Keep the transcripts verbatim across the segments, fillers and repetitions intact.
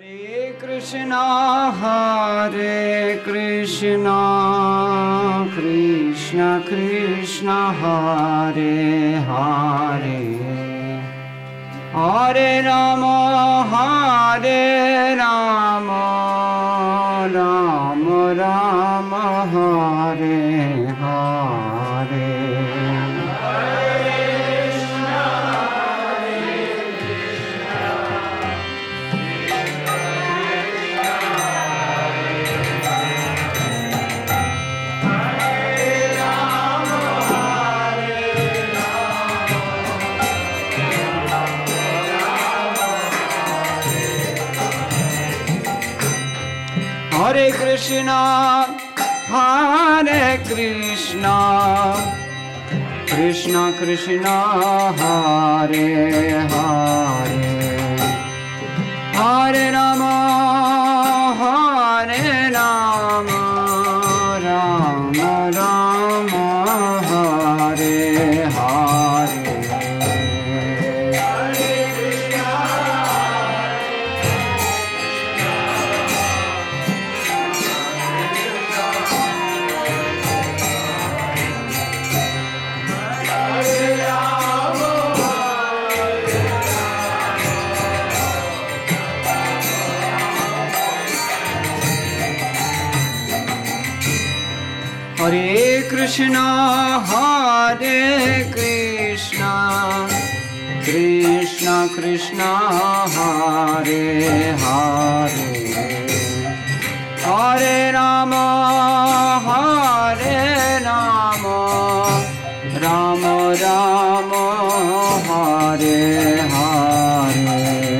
Hare Krishna, Hare Krishna, Krishna Krishna, Hare Hare, Hare Rama, Hare Rama, Rama Rama, Hare Hare. Hare Krishna, Hare Krishna, Krishna Krishna, Hare Hare, Hare Rama, Hare Rama, Rama Rama, Hare Hare. Hare Krishna, Hare Krishna, Krishna Krishna, Hare Hare, Hare Rama, Hare Rama, Rama Rama, Hare Hare.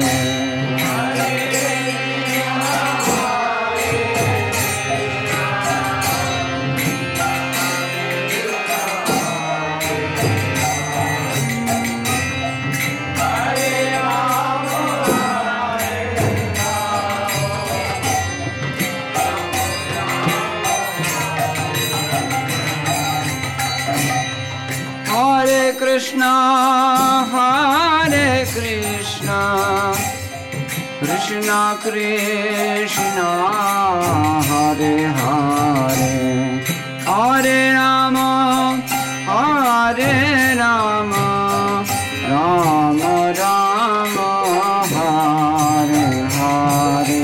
Hare Krishna, Hare Krishna, Krishna Krishna, Hare Hare, Hare Rama, Hare Rama, Rama Rama, Hare Hare.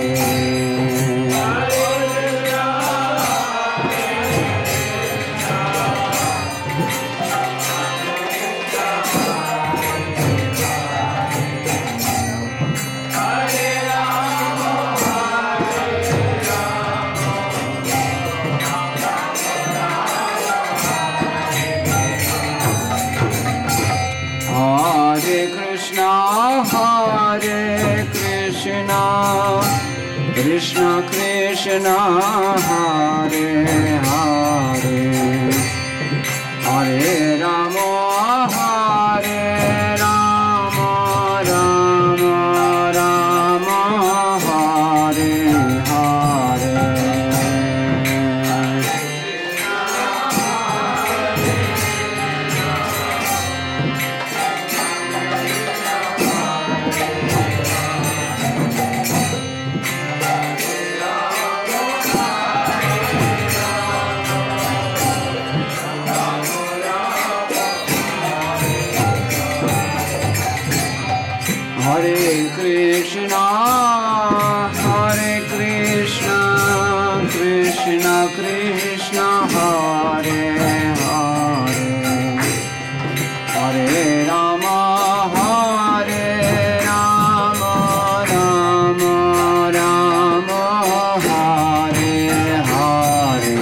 Hare Krishna, Hare Krishna, Krishna Krishna, Hare Hare, Hare Rama, Hare Rama, Rama Rama, Hare Hare. Hare Krishna, Hare Krishna, Krishna Krishna, Hare Hare, Hare Rama, Hare Rama, Rama Rama, Hare Hare.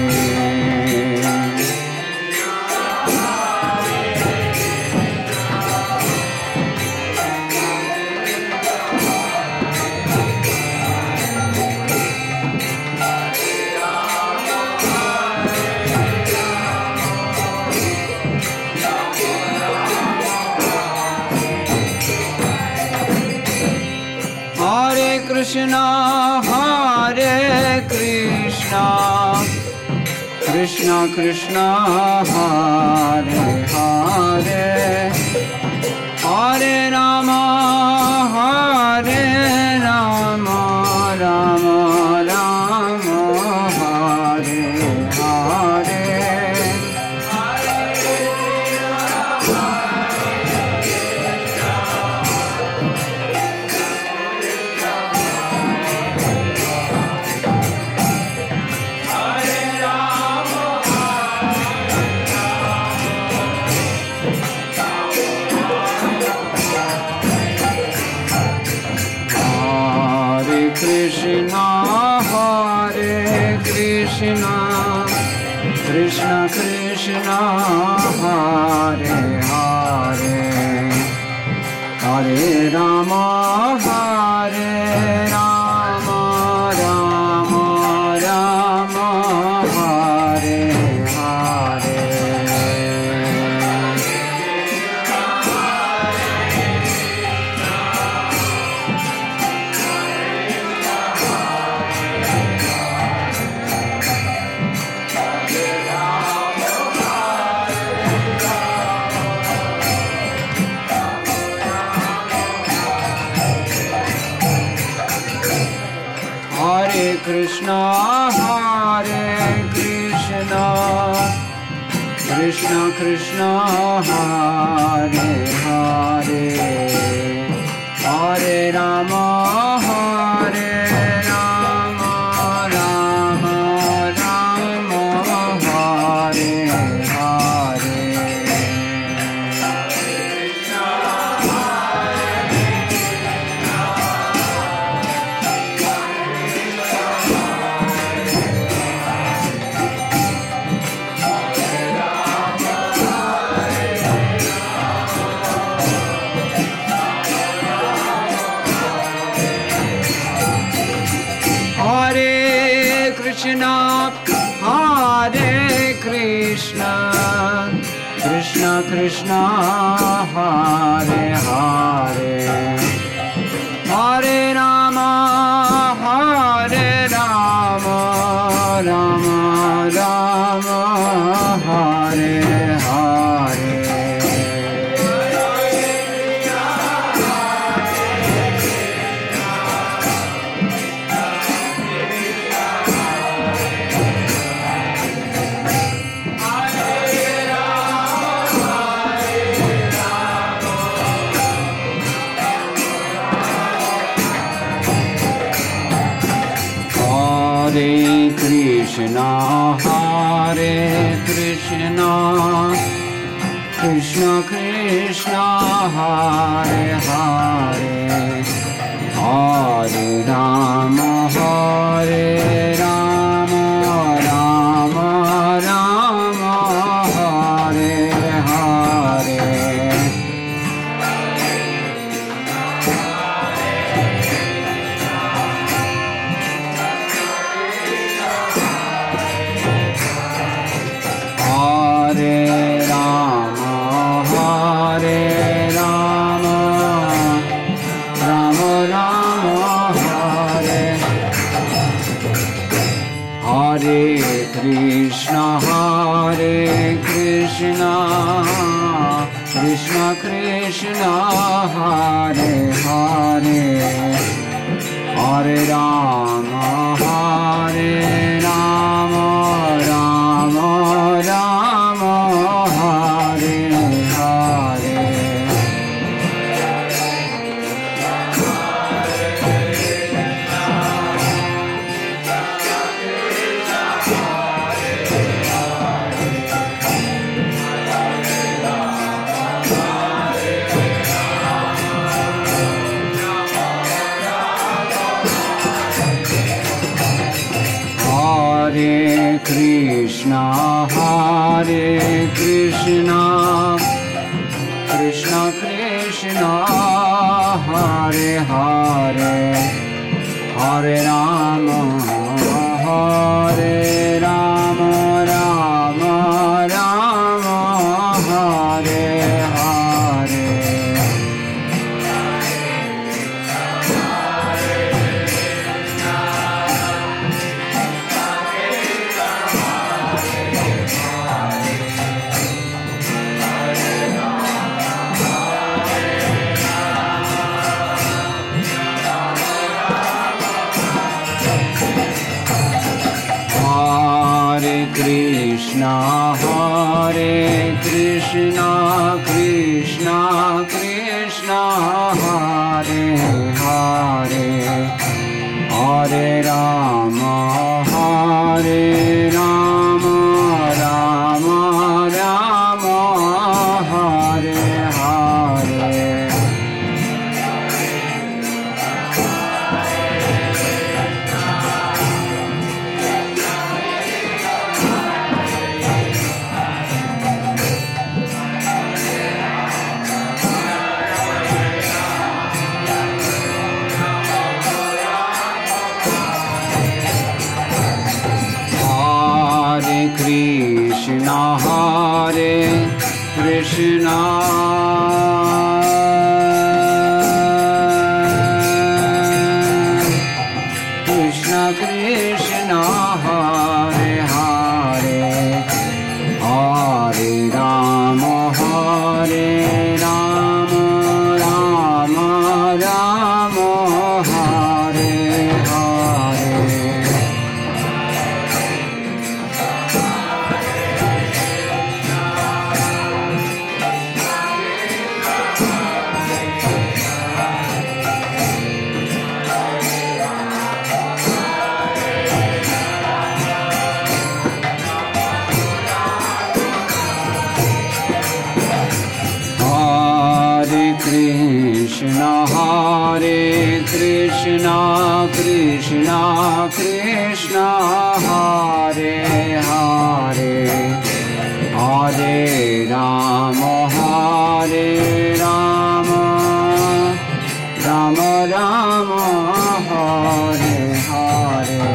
Hare Krishna, Hare Krishna, Krishna Krishna, Hare Hare, Hare Rama, Hare Rama, Krishna Krishna Hare Hare Hare Rama Hare Rama Rama Rama Hare Hare Krishna Hare Krishna Krishna Krishna Hare Hare Hare Rama Hare Rama Rama Rama Hare Hare Krishna Hare Krishna Krishna Krishna Hare Hare Hare Rama Hare Rama Rama Rama Hare Hare Hare Krishna Hare Krishna Krishna Krishna Hare Hare Hare Rama Hare Rama Rama Rama Hare Hare Krishna Hare Krishna Krishna Krishna Hare Hare Hare Rama Hare Rama Rama Rama Hare Hare Hare Krishna Hare Krishna Krishna Krishna Hare Hare Hare Rama Hare Rama Rama Rama Hare Hare Krishna Hare Krishna Krishna Krishna Hare Hare Hare Rama Hare Rama Rama Rama Hare Hare Krishna, Hare Krishna, Krishna Krishna, Hare Hare, Hare Rama, Hare Rama, Rama Rama, Hare Hare. Krishna, Hare Krishna, Krishna Krishna, Hare Hare, Hare Rama, Hare Rama, Rama Rama, Hare Hare.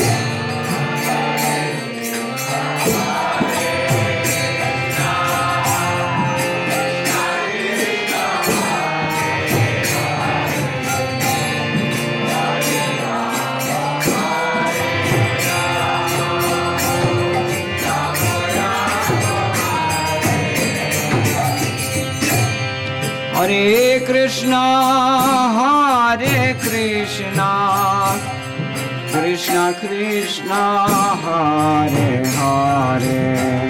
Hare Krishna, Hare Krishna, Krishna Krishna, Hare Hare,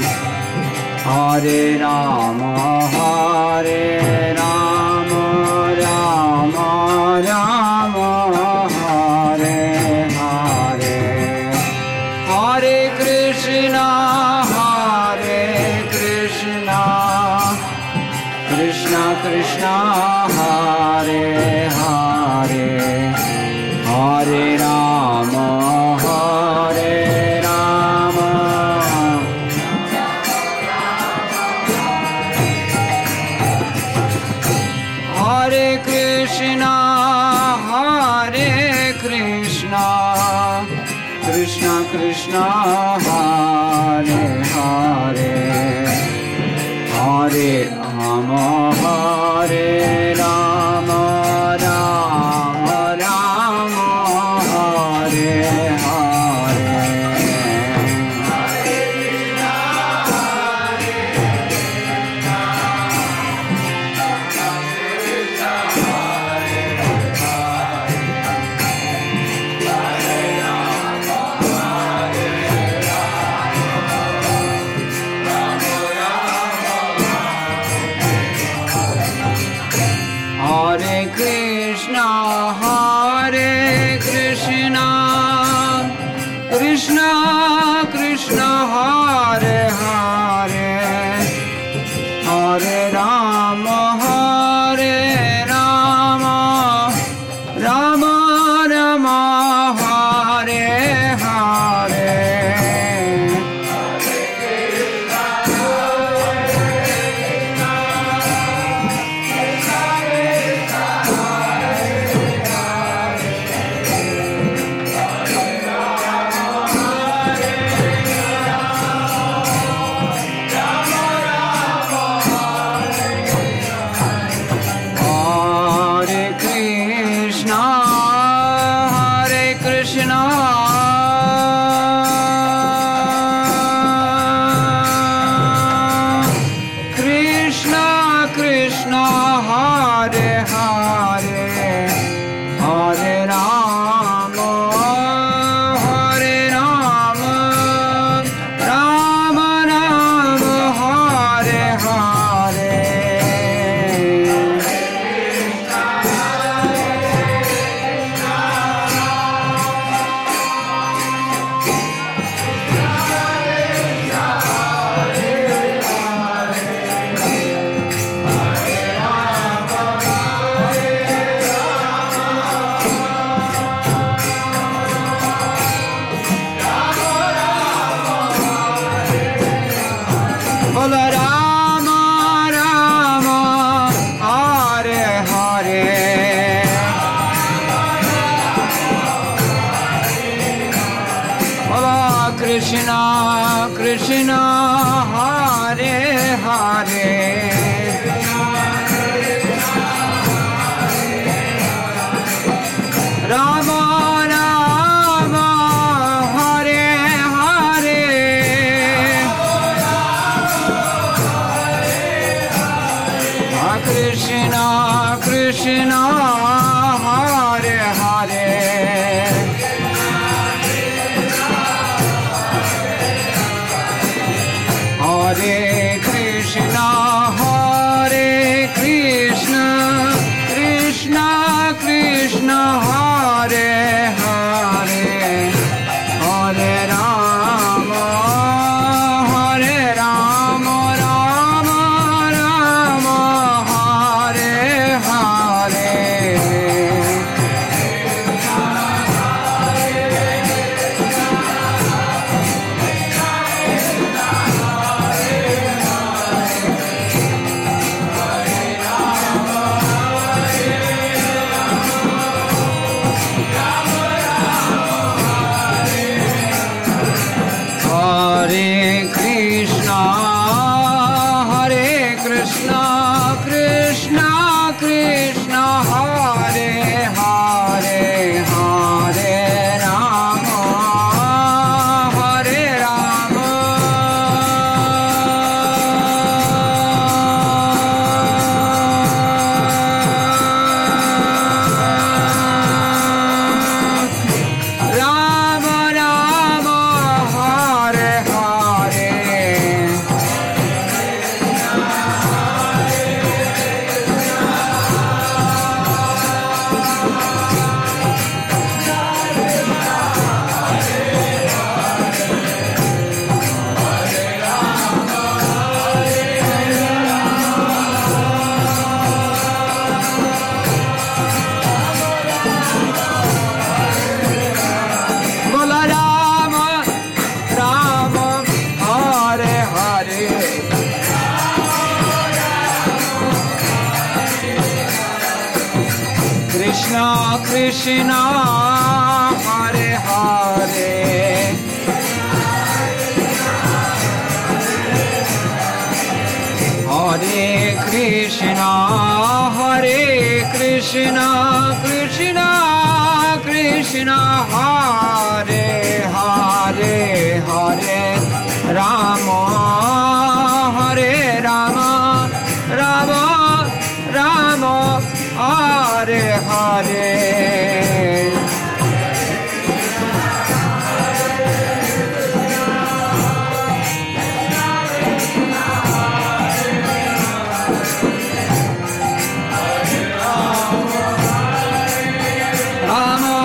Hare Rama, Hare Rama, Rama Rama, Hare Hare, Hare Krishna, Hare Krishna, Krishna Krishna, Hare Hare, Hare Rama, Hare Rama, Hare Krishna, Hare Krishna, Krishna Krishna, Hare Hare, Hare Rama, Hare Rama, Rama Rama, Hare Hare. Hare Krishna, Hare Krishna, Krishna Krishna, Hare Hare, Hare Rama, Hare Rama, Rama Rama, Hare Hare. Krishna Krishna Hare Hare Rama Rama Hare Hare Krishna Krishna Hare Hare Hare Krishna Hare Krishna Krishna Krishna Hare Hare Hare Rama Hare Rama Rama Rama Hare Hare Hare Krishna, Hare Krishna, Krishna Krishna, Hare Hare, Hare Rama, Hare Rama. Rama Rama, Hare Hare. Bola Rama, Rama, Hare Hare. Krishna Krishna, Hare Hare. Hare Krishna, Hare Krishna, Krishna Krishna, Hare Hare, Hare Rama, Hare Rama, Rama Rama, Hare Hare. Rama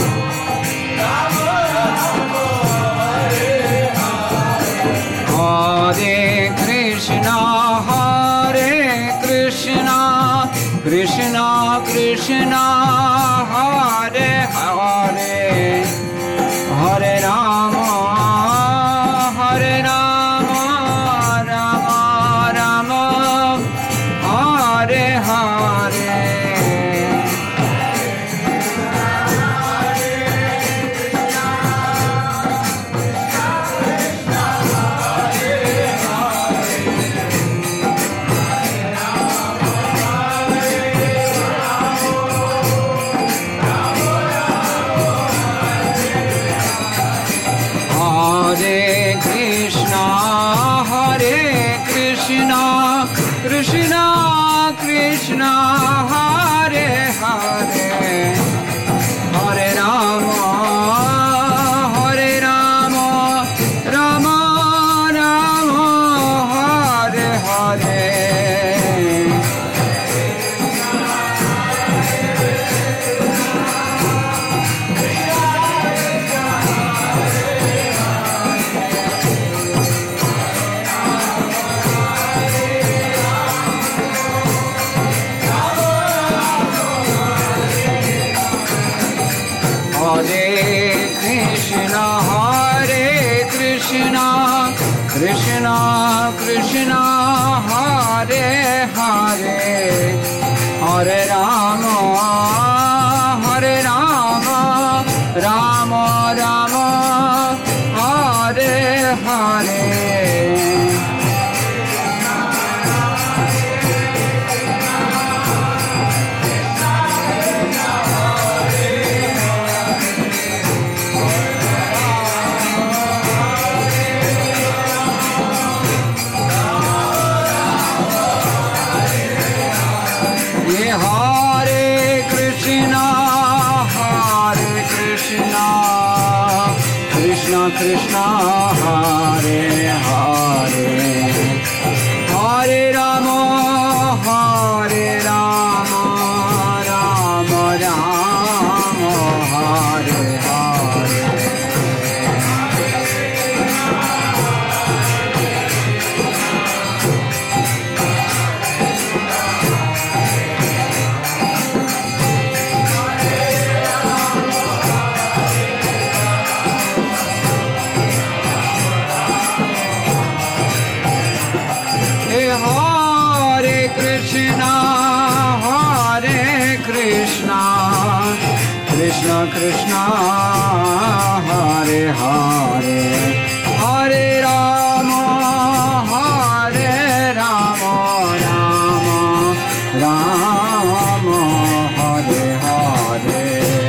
Hare Krishna, Hare Krishna, Krishna Krishna, Hare Hare, Hare Rama, Hare Rama, Rama Rama, Hare Hare. Hare Krishna, Hare Krishna, Krishna Krishna, Hare Hare, Hare Rama, Hare Rama, Rama Rama, Hare Hare. Hare Krishna, Hare Krishna, Krishna Krishna, Hare Hare, Hare Rama, Hare Rama, Rama Rama, Hare Hare Krishna Hare Hare Hare Rama Hare Rama Rama Rama Hare Hare Krishna Krishna Hare Hare Hare Rama Hare Rama Rama Rama Hare Hare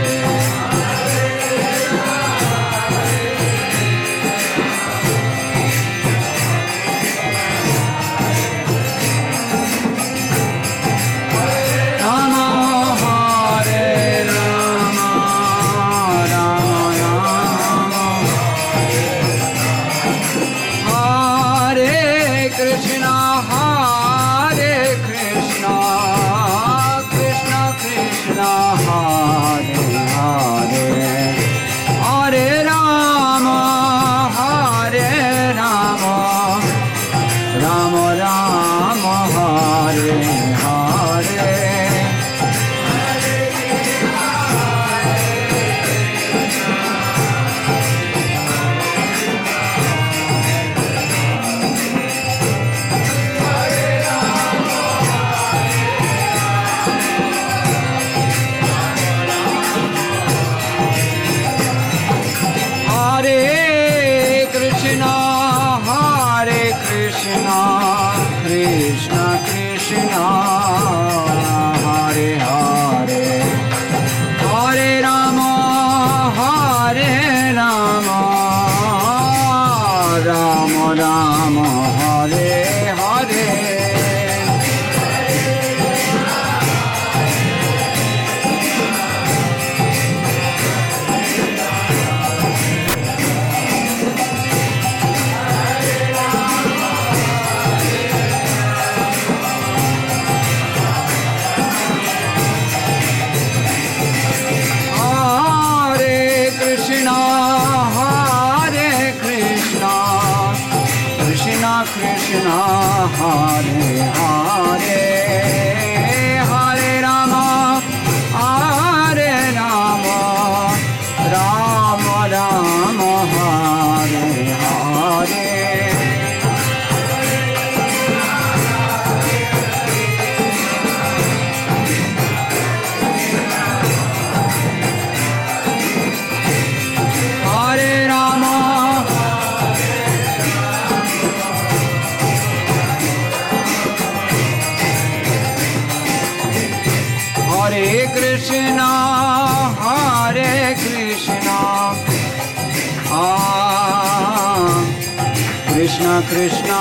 Krishna Krishna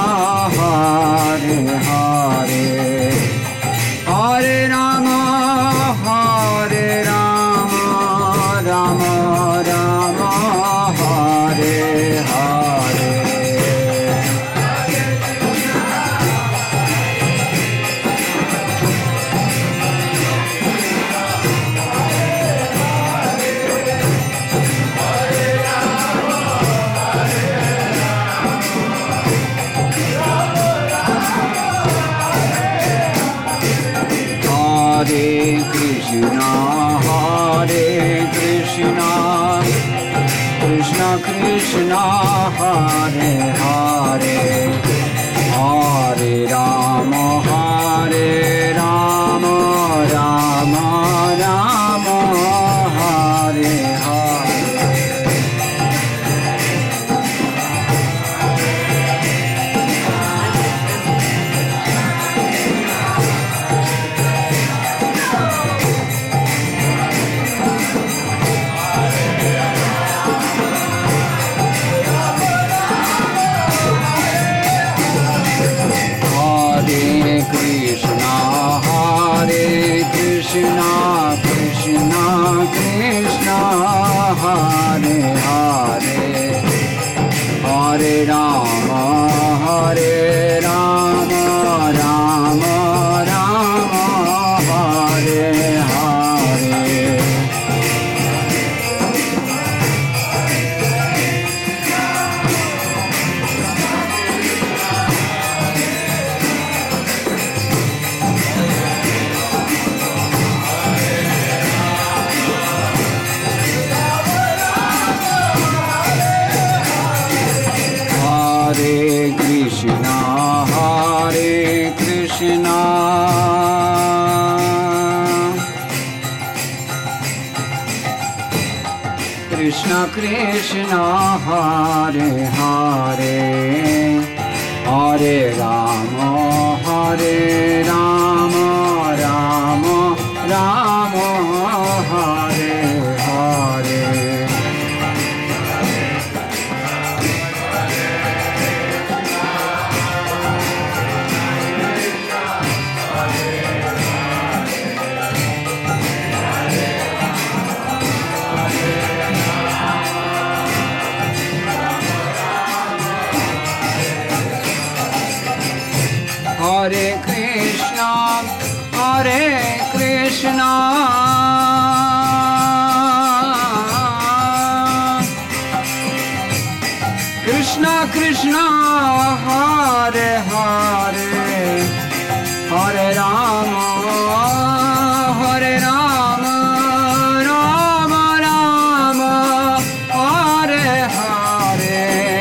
Hare Hare Hare Rama Hare Rama Rama Rama Hare Hare Hare Krishna, Hare Krishna, Krishna Krishna, Hare Hare, Hare Rama, Hare Rama, Rama Rama, Hare Hare. Hare Hare Hare Rama Hare Rama Rama Rama Hare Hare Hare Krishna, Hare Krishna, Krishna Krishna, Hare Hare, Hare Rama, Hare Rama, Rama Rama, Hare Hare. Hare Krishna, Hare Krishna, Krishna Krishna, Hare Hare, Hare Rama, Hare Rama, Rama Rama, Hare Hare.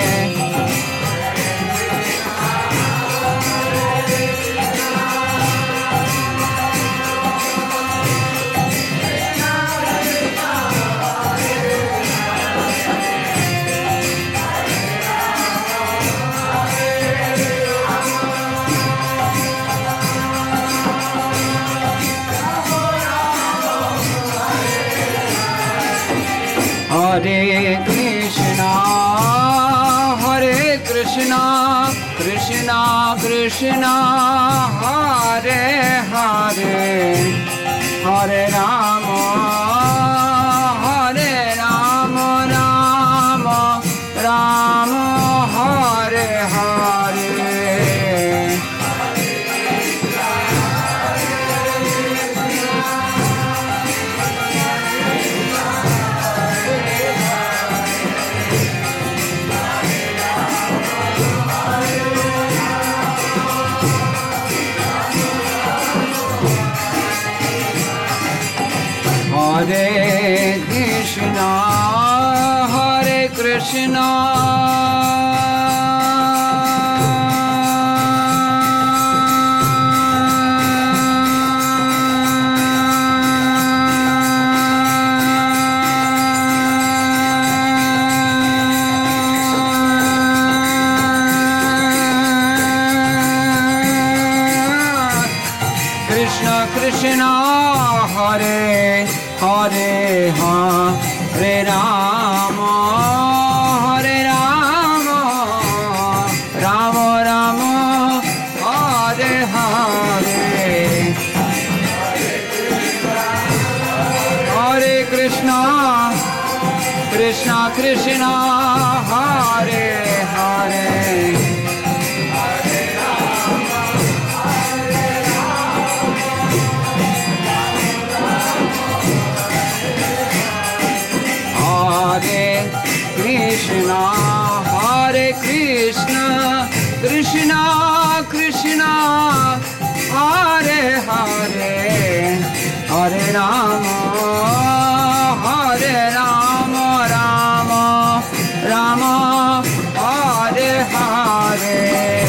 Hare Krishna, Hare Krishna, Krishna Krishna, Hare Hare, Hare Rama, Hare Rama, Rama Rama, Hare Hare. Hare Krishna, Hare Krishna, Krishna Krishna, Hare Hare, Hare Rama, Hare Rama, Rama Rama, Hare Hare. Hare Krishna, Krishna Krishna, Hare Hare. Hare Krishna, Hare Krishna, Krishna Krishna, Hare Hare, Hare Rama, Hare Rama, Rama Rama, Hare Hare.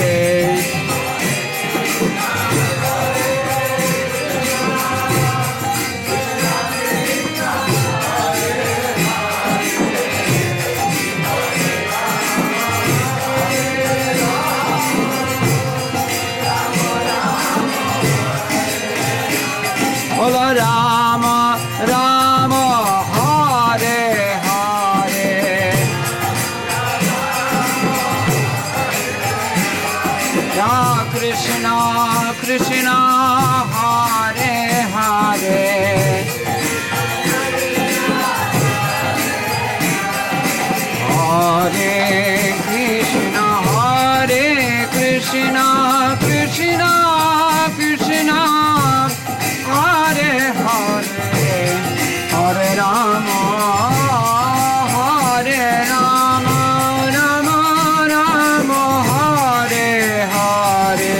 Hola Rama, Rama, Hare Hare, Ya Krishna, Krishna, Hare Hare, Krishna Krishna Krishna Hare Hare Hare Rama Hare Rama Rama Rama Hare Hare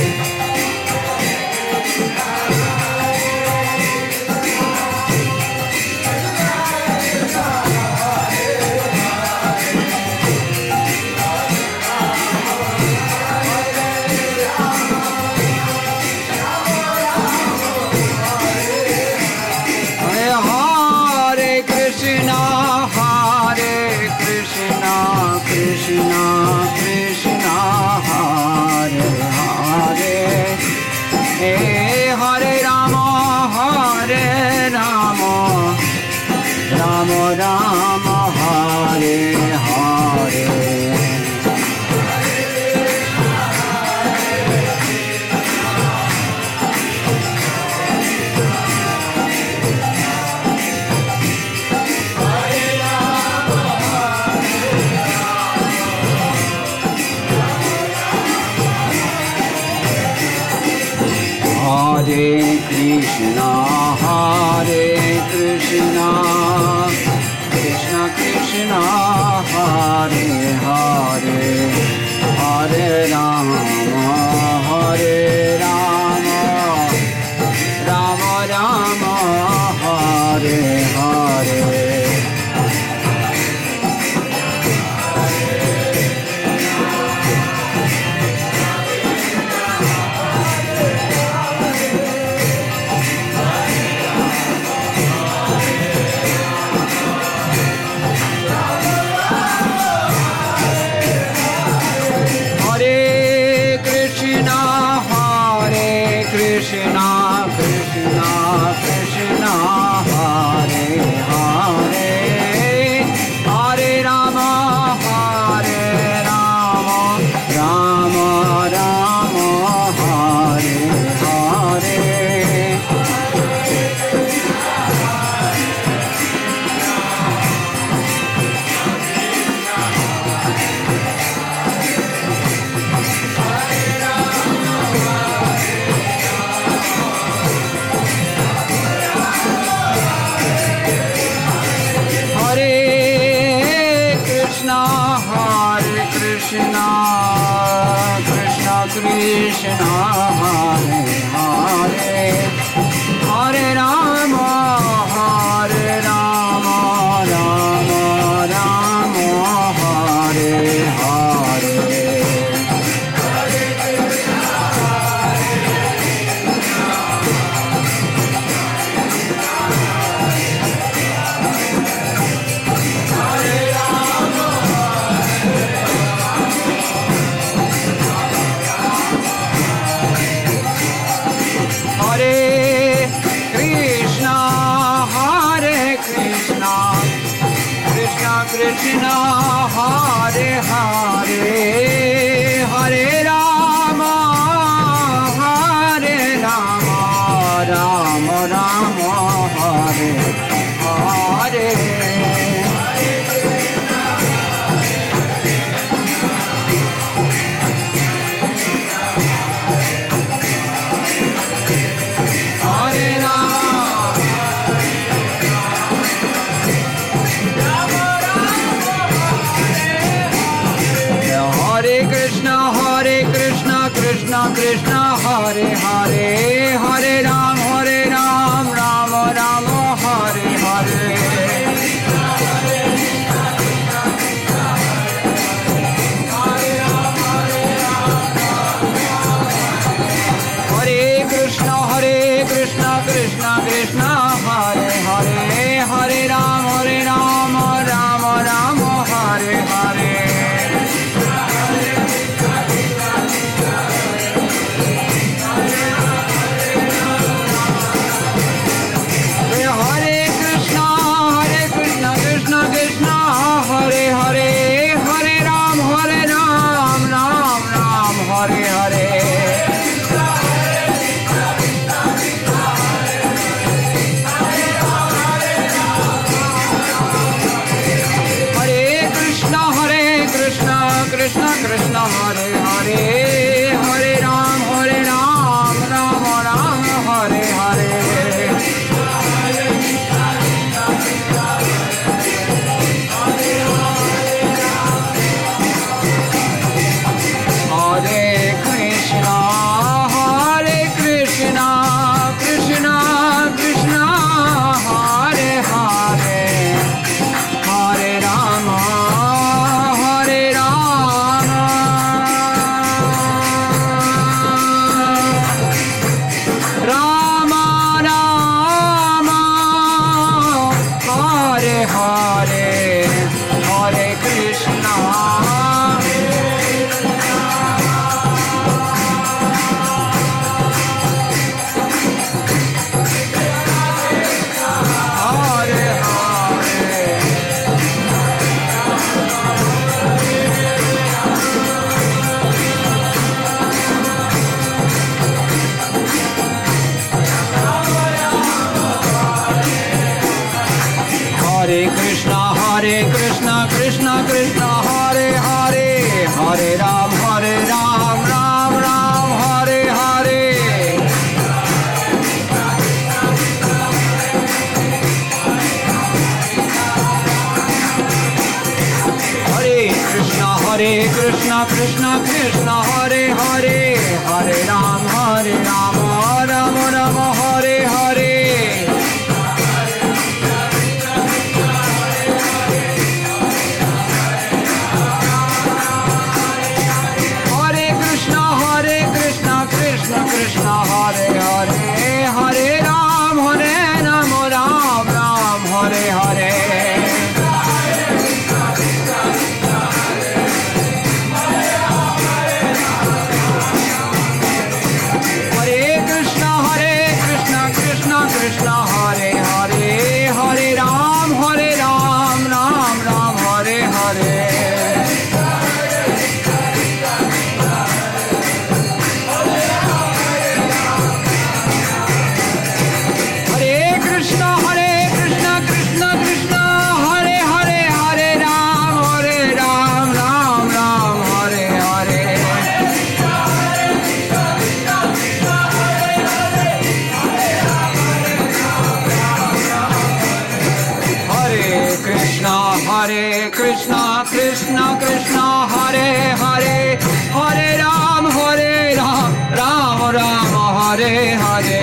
Krishna Krishna Hare Hare Hey Hare Rama Hare Rama Rama Rama Hare Hare Hare Krishna, Hare Krishna, Krishna Krishna, Hare Hare, Hare Rama, Hare Rama, Rama Rama, Hare Hare. Krishna Krishna Krishna Hare Hare Hare Rama Hare Rama Rama Rama Hare Hare Krishna Krishna Krishna Hare Hare Hare Rama Hare Rama Rama Rama Hare Hare Krishna Hare Hare Hare Rama Hare Rama Rama Rama Hare Hare Krishna Krishna Hare Hare Hare Ram Hare Ram Rama Rama Hare Hare Hare Krishna Hare Krishna Krishna Krishna Hare Hare Hare Ram Hare Rama Rama Rama Hare Hare Hare Hare Hare Ram Hare Ram Ram Ram Hare Hare Hare Krishna Hare Krishna Krishna Krishna Hare Hare Hare Krishna, Krishna Krishna, Hare Hare, Hare Ram, Hare Ram, Ram Ram, Hare Hare. Hare Krishna, Hare Krishna, Krishna Krishna, Hare Hare, Hare Ram, Hare Ram, Ram Ram, Hare Hare. Krishna Krishna Hare Hare, Hare Ram, Hare Ram, Ram Ram, Hare Hare. Hare Krishna, Hare Krishna, Krishna Krishna, Hare Hare, Hare Ram, Hare Ram, Ram Ram, Hare Hare. Hare Krishna, Krishna Krishna, Hare Hare, Hare Ram, Hare Ram, Ram Ram, Hare Hare.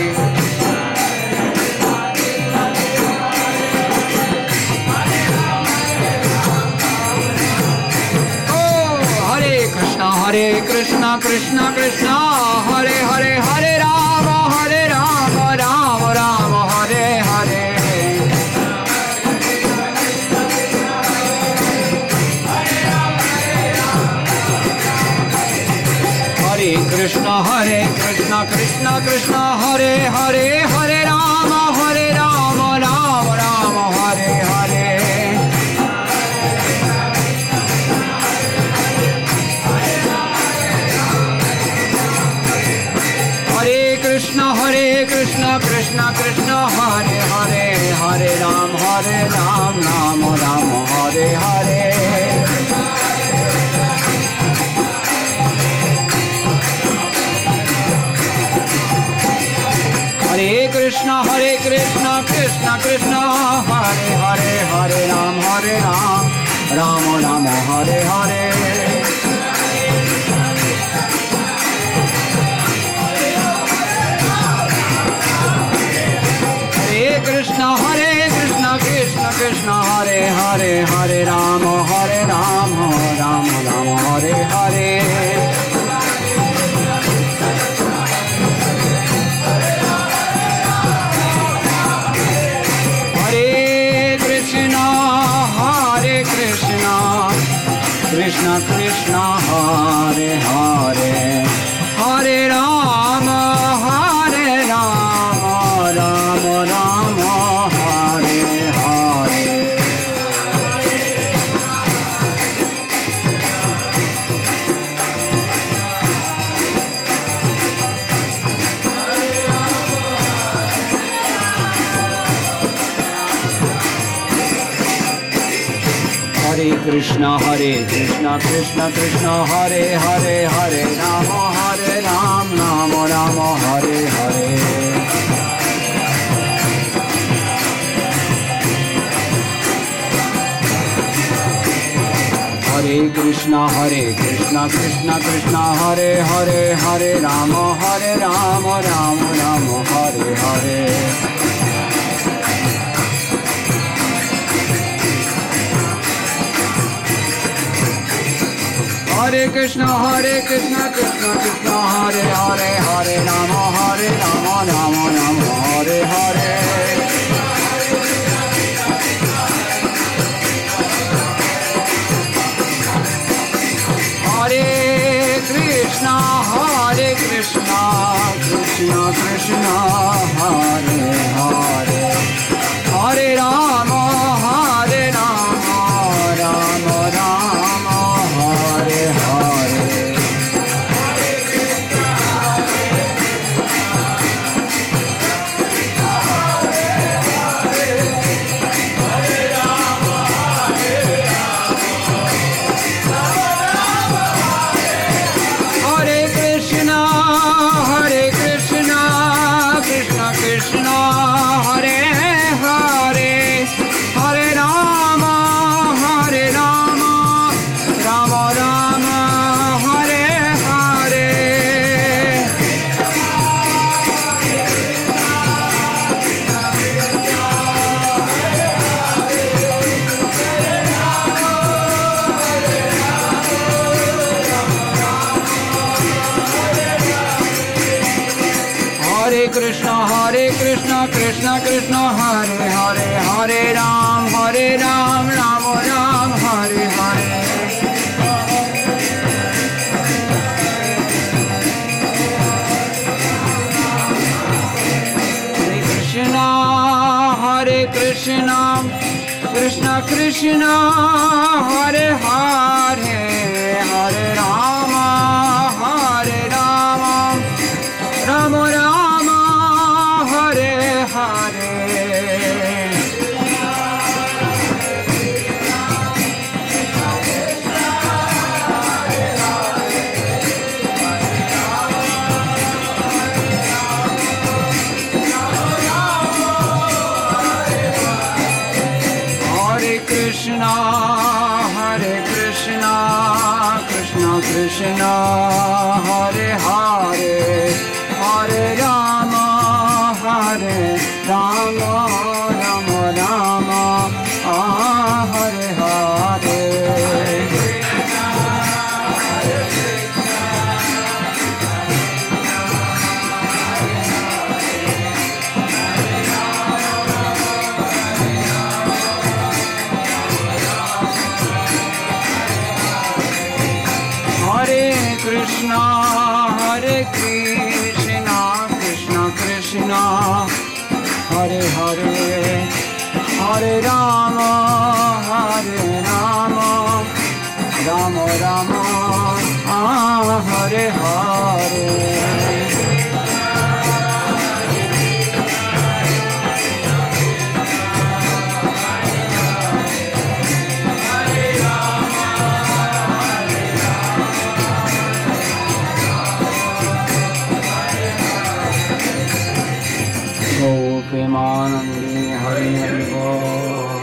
Oh, Hare Krishna, Hare Krishna, Krishna Krishna, Hare Hare, Hare Ram, Hare Ram, Ram Ram, Hare Hare. Hare Krishna, Hare Krishna, Krishna Krishna, Hare Hare, Hare Rama, Hare Rama, Rama Rama, Hare Hare. Hare Krishna, Hare Krishna, Krishna Krishna, Hare Hare, Hare Ram, Hare Ram, Rama Rama, Hare Hare. Hare Krishna, Hare Krishna, Krishna Krishna, Hare Hare, Hare Ram, Hare Ram, Rama Rama, Hare Hare. Hare Krishna, Hare Krishna, Krishna Krishna, Hare Hare, Hare Rama, Hare Rama, Rama Rama, Hare Hare. Krishna Krishna, Hare Hare, Hare Rama, Hare Rama, Rama Rama, Hare Hare. Hare Krishna, Hare Krishna, Krishna Krishna, Hare Hare, Hare Rama, Hare Ram, Rama Rama, Hare Hare. Hare Krishna, Hare Krishna, Krishna Krishna, Hare Hare, Hare Rama, Hare Rama, Rama Rama, Hare Hare. Hare Krishna, Hare Krishna, Krishna Krishna, Hare Hare, Hare Rama, Hare Rama, Rama Rama, Hare Hare. Hare Krishna, Hare Krishna, Krishna Krishna, Hare Hare, Hare Rama, Hare Rama, Rama Rama, Hare Hare. Krishna, Hare Krishna, Krishna Krishna, Hare Hare, Hare Ram, Hare Ram, Ram Ram, Hare Hare. Hare Krishna, Krishna Krishna, Hare Hare, Hare Rama, Hare Rama, Rama Rama, Hare Hare. Krishna, Hare Krishna, Krishna Krishna, Hare Hare, Hare Rama, Hare Rama, Rama Rama, Hare Hare. Krishna, Hare Krishna, Krishna Krishna, Hare Hare, Hare Rama, Hare Rama, Rama Rama, Hare Hare. Premanandi Hari Hari Bol.